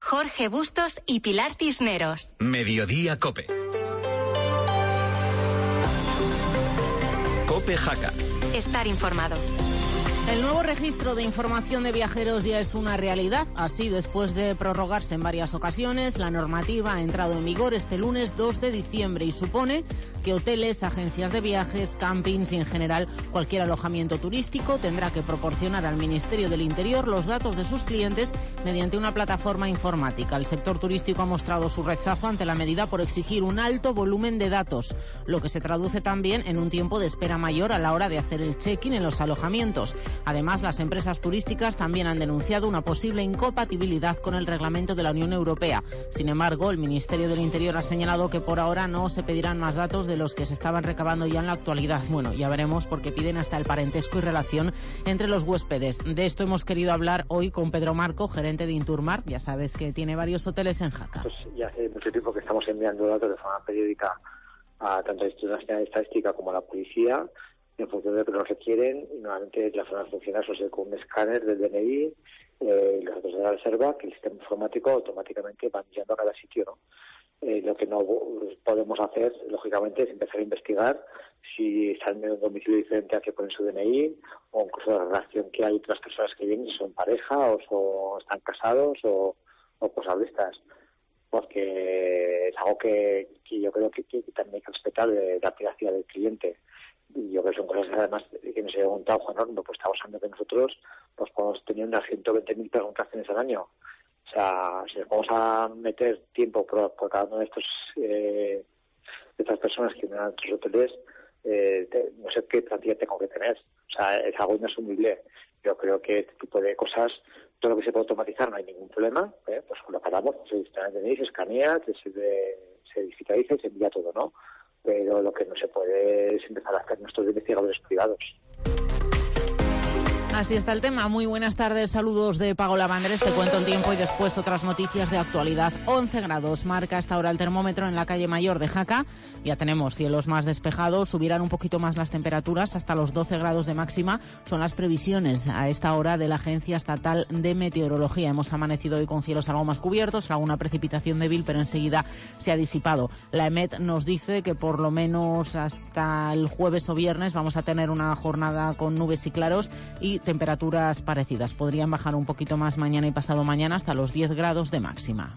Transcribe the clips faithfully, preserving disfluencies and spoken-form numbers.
Jorge Bustos y Pilar Cisneros. Mediodía Cope. Cope Jaca. Estar informado. El nuevo registro de información de viajeros ya es una realidad. Así, después de prorrogarse en varias ocasiones, la normativa ha entrado en vigor este lunes dos de diciembre y supone que hoteles, agencias de viajes, campings y en general cualquier alojamiento turístico tendrá que proporcionar al Ministerio del Interior los datos de sus clientes mediante una plataforma informática. El sector turístico ha mostrado su rechazo ante la medida por exigir un alto volumen de datos, lo que se traduce también en un tiempo de espera mayor a la hora de hacer el check-in en los alojamientos. Además, las empresas turísticas también han denunciado una posible incompatibilidad con el reglamento de la Unión Europea. Sin embargo, el Ministerio del Interior ha señalado que por ahora no se pedirán más datos de los que se estaban recabando ya en la actualidad. Bueno, ya veremos, porque piden hasta el parentesco y relación entre los huéspedes. De esto hemos querido hablar hoy con Pedro Marco, gerente de Inturmar. Ya sabes que tiene varios hoteles en Jaca. Pues ya hace mucho tiempo que estamos enviando datos de forma periódica a tanto la Institución Nacional de Estadística como a la policía, en función de lo que nos requieren, y normalmente la forma de funcionar es con un escáner del D N I, eh, los datos de la reserva, que el sistema informático automáticamente va enviando a cada sitio, ¿no? Eh, lo que no podemos hacer, lógicamente, es empezar a investigar si están en un domicilio diferente al que ponen su D N I, o incluso la relación que hay entre las personas que vienen, si son pareja o, o están casados o, o cosas de estas, porque es algo que, que yo creo que, que también hay que respetar de la privacidad del cliente. Y yo creo que son cosas además que nos he preguntado, Juan Orno, pues estamos hablando que nosotros pues podemos tener unas ciento veinte mil preguntaciones al año. O sea, si nos vamos a meter tiempo por, por cada uno de estos eh, de estas personas que vienen a nuestros hoteles, eh, te, no sé qué plantilla tengo que tener. O sea, es algo inasumible. Yo creo que este tipo de cosas, todo lo que se puede automatizar no hay ningún problema, ¿eh? Pues lo paramos, se se escanea, se, se digitaliza y se envía todo, ¿no? Pero lo que no se puede es empezar a hacer nuestros investigadores privados. Así está el tema. Muy buenas tardes, saludos de Pago Lavandres. Te cuento el tiempo y después otras noticias de actualidad. once grados marca hasta ahora el termómetro en la calle Mayor de Jaca. Ya tenemos cielos más despejados, subirán un poquito más las temperaturas hasta los doce grados de máxima. Son las previsiones a esta hora de la Agencia Estatal de Meteorología. Hemos amanecido hoy con cielos algo más cubiertos, alguna precipitación débil, pero enseguida se ha disipado. La EMET nos dice que por lo menos hasta el jueves o viernes vamos a tener una jornada con nubes y claros y temperaturas parecidas. Podrían bajar un poquito más mañana y pasado mañana hasta los diez grados de máxima.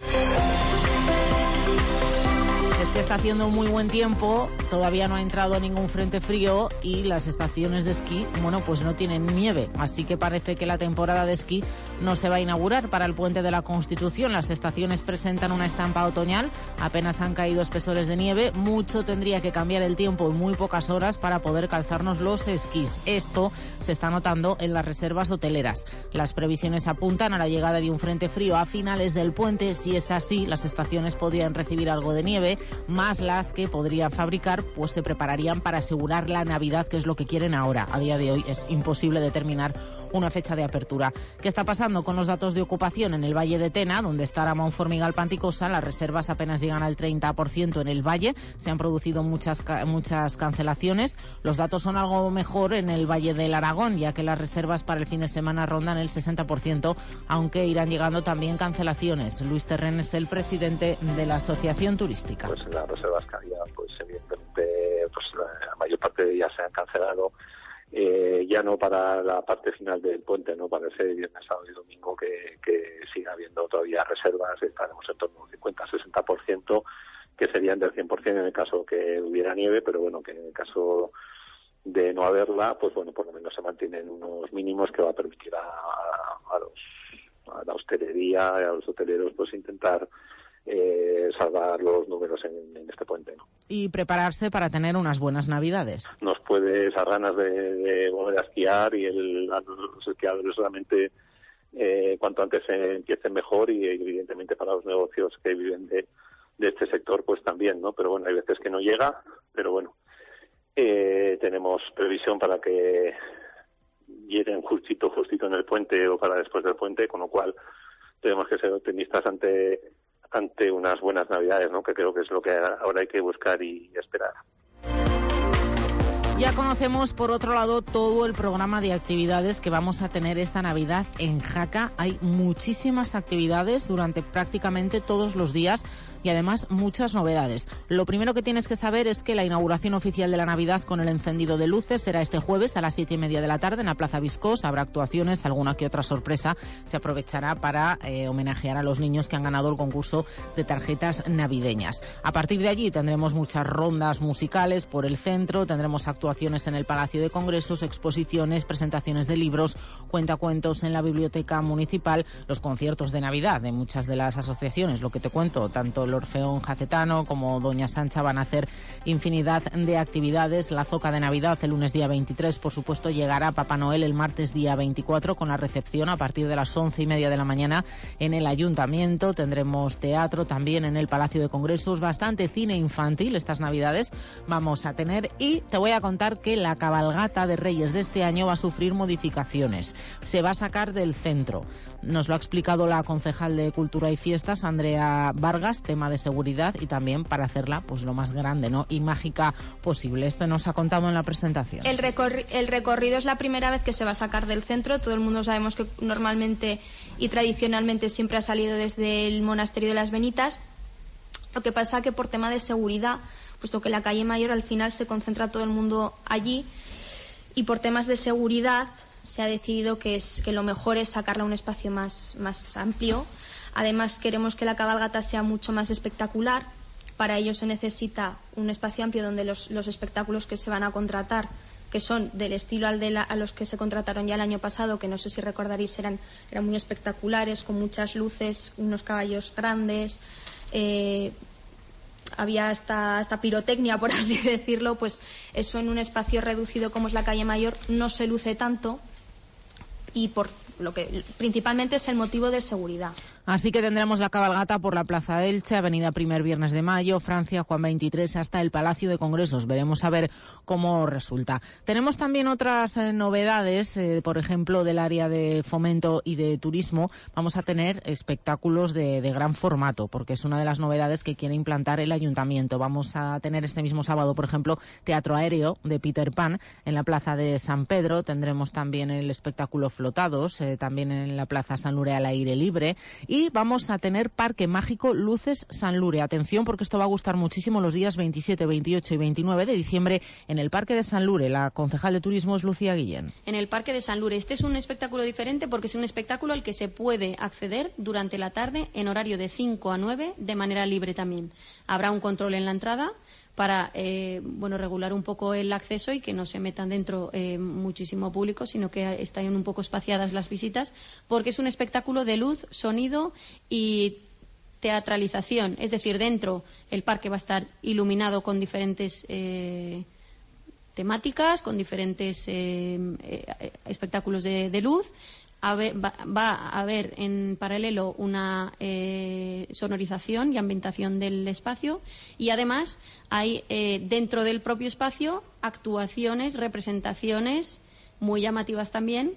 Es que está haciendo muy buen tiempo, todavía no ha entrado ningún frente frío y las estaciones de esquí, bueno, pues no tienen nieve, así que parece que la temporada de esquí no se va a inaugurar para el Puente de la Constitución. Las estaciones presentan una estampa otoñal, apenas han caído espesores de nieve, mucho tendría que cambiar el tiempo en muy pocas horas para poder calzarnos los esquís. Esto se está notando en las reservas hoteleras. Las previsiones apuntan a la llegada de un frente frío a finales del puente. Si es así, las estaciones podrían recibir algo de nieve, más las que podrían fabricar, pues se prepararían para asegurar la Navidad, que es lo que quieren ahora. A día de hoy es imposible determinar una fecha de apertura. ¿Qué está pasando con los datos de ocupación en el Valle de Tena, donde está Ramón Formigal Panticosa? Las reservas apenas llegan al treinta por ciento en el Valle. Se han producido muchas, muchas cancelaciones. Los datos son algo mejor en el Valle del Aragón, ya que las reservas para el fin de semana rondan el sesenta por ciento, aunque irán llegando también cancelaciones. Luis Terren es el presidente de la Asociación Turística. Pues las reservas que había, pues evidentemente pues la mayor parte de ellas se han cancelado, eh, ya no para la parte final del puente, no para ese viernes, sábado y domingo que, que siga habiendo todavía reservas. Estaremos en torno al cincuenta a sesenta por ciento, que serían del cien por ciento en el caso que hubiera nieve, pero bueno, que en el caso de no haberla, pues bueno, por lo menos se mantienen unos mínimos que va a permitir a, a, los, a la hostelería, a los hoteleros, pues intentar Eh, salvar los números en, en este puente, ¿no? Y prepararse para tener unas buenas Navidades. Nos puede esas ganas de, de volver a esquiar y el, los esquiadores solamente eh, cuanto antes se empiecen mejor, y evidentemente para los negocios que viven de, de este sector pues también, ¿no? Pero bueno, hay veces que no llega, pero bueno, eh, tenemos previsión para que lleguen justito, justito en el puente o para después del puente, con lo cual tenemos que ser optimistas ante ante unas buenas Navidades, ¿no? Que creo que es lo que ahora hay que buscar y esperar. Ya conocemos, por otro lado, todo el programa de actividades que vamos a tener esta Navidad en Jaca. Hay muchísimas actividades durante prácticamente todos los días y además muchas novedades. Lo primero que tienes que saber es que la inauguración oficial de la Navidad con el encendido de luces será este jueves a las siete y media de la tarde en la Plaza Viscós. Habrá actuaciones, alguna que otra sorpresa. Se aprovechará para eh, homenajear a los niños que han ganado el concurso de tarjetas navideñas. A partir de allí tendremos muchas rondas musicales por el centro, tendremos actuaciones en el Palacio de Congresos, exposiciones, presentaciones de libros, cuentacuentos en la Biblioteca Municipal, los conciertos de Navidad de muchas de las asociaciones. Lo que te cuento, tanto el Orfeón Jacetano como Doña Sancha van a hacer infinidad de actividades. La Zoca de Navidad el lunes día veintitrés, por supuesto, llegará Papá Noel el martes día veinticuatro con la recepción a partir de las once y media de la mañana en el Ayuntamiento. Tendremos teatro también en el Palacio de Congresos, bastante cine infantil estas Navidades vamos a tener, y te voy a contar que la cabalgata de Reyes de este año va a sufrir modificaciones. Se va a sacar del centro. Nos lo ha explicado la concejal de Cultura y Fiestas, Andrea Vargas, tema de seguridad y también para hacerla pues lo más grande, ¿no?, y mágica posible. Esto nos ha contado en la presentación. El, recorri- el recorrido es la primera vez que se va a sacar del centro. Todo el mundo sabemos que normalmente y tradicionalmente siempre ha salido desde el Monasterio de las Benitas. Lo que pasa que por tema de seguridad, puesto que la calle Mayor al final se concentra todo el mundo allí, y por temas de seguridad se ha decidido que, es, que lo mejor es sacarla a un espacio más, más amplio. Además, queremos que la cabalgata sea mucho más espectacular. Para ello se necesita un espacio amplio donde los, los espectáculos que se van a contratar, que son del estilo al de la, a los que se contrataron ya el año pasado, que no sé si recordaréis, eran, eran muy espectaculares, con muchas luces, unos caballos grandes, eh, había hasta, hasta pirotecnia, por así decirlo. Pues eso en un espacio reducido como es la calle Mayor no se luce tanto, y por lo que principalmente es el motivo de seguridad. Así que tendremos la cabalgata por la Plaza de Elche, Avenida Primer Viernes de Mayo, Francia, Juan veintitrés, hasta el Palacio de Congresos. Veremos a ver cómo resulta. Tenemos también otras eh, novedades, eh, por ejemplo, del área de fomento y de turismo. Vamos a tener espectáculos de, de gran formato, porque es una de las novedades que quiere implantar el Ayuntamiento. Vamos a tener este mismo sábado, por ejemplo, teatro aéreo de Peter Pan en la Plaza de San Pedro. Tendremos también el espectáculo Flotados, eh, también en la Plaza Sanlure al aire libre. Y vamos a tener Parque Mágico Luces Sanlure. Atención, porque esto va a gustar muchísimo los días veintisiete, veintiocho y veintinueve de diciembre en el Parque de Sanlure. La concejal de turismo es Lucía Guillén. En el Parque de Sanlure. Este es un espectáculo diferente porque es un espectáculo al que se puede acceder durante la tarde en horario de cinco a nueve de manera libre también. Habrá un control en la entrada para eh, bueno, regular un poco el acceso y que no se metan dentro eh, muchísimo público, sino que estén un poco espaciadas las visitas, porque es un espectáculo de luz, sonido y teatralización. Es decir, dentro el parque va a estar iluminado con diferentes eh, temáticas, con diferentes eh, eh, espectáculos de, de luz. A ver, va, va a haber en paralelo una eh, sonorización y ambientación del espacio, y además hay eh, dentro del propio espacio actuaciones, representaciones muy llamativas también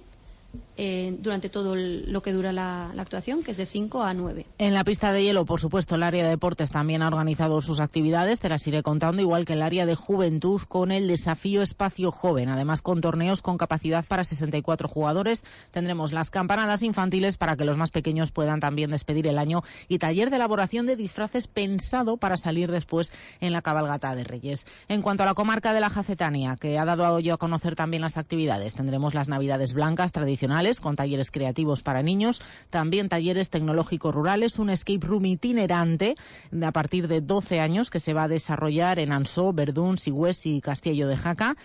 eh, durante todo el, lo que dura la, la actuación, que es de cinco a nueve. En la pista de hielo, por supuesto, el área de deportes también ha organizado sus actividades, te las iré contando, igual que el área de juventud con el desafío Espacio Joven, además con torneos con capacidad para sesenta y cuatro jugadores. Tendremos las campanadas infantiles para que los más pequeños puedan también despedir el año, y taller de elaboración de disfraces pensado para salir después en la cabalgata de Reyes. En cuanto a la comarca de la Jacetania, que ha dado a conocer también las actividades, tendremos las Navidades Blancas tradicionales con talleres creativos para niños, también talleres tecnológicos rurales, un escape room itinerante a partir de doce años que se va a desarrollar en Ansó, Verdún, Sigüés y Castillo de Jaca,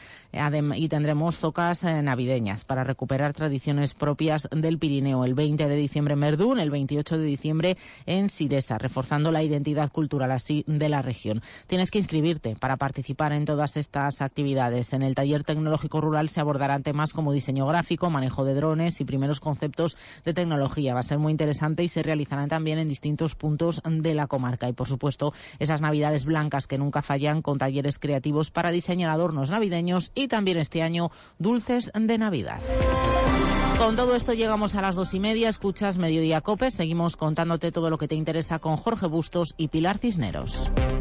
y tendremos zocas navideñas para recuperar tradiciones propias del Pirineo, el veinte de diciembre en Verdún, el veintiocho de diciembre en Siresa, reforzando la identidad cultural así de la región. Tienes que inscribirte para participar en todas estas actividades. En el taller tecnológico rural se abordarán temas como diseño gráfico, manejo de drones y primeros conceptos de tecnología. Va a ser muy interesante y se realizarán también en distintos puntos de la comarca. Y, por supuesto, esas Navidades blancas que nunca fallan, con talleres creativos para diseñar adornos navideños y también este año dulces de Navidad. Con todo esto llegamos a las dos y media. Escuchas Mediodía Cope. Seguimos contándote todo lo que te interesa con Jorge Bustos y Pilar Cisneros.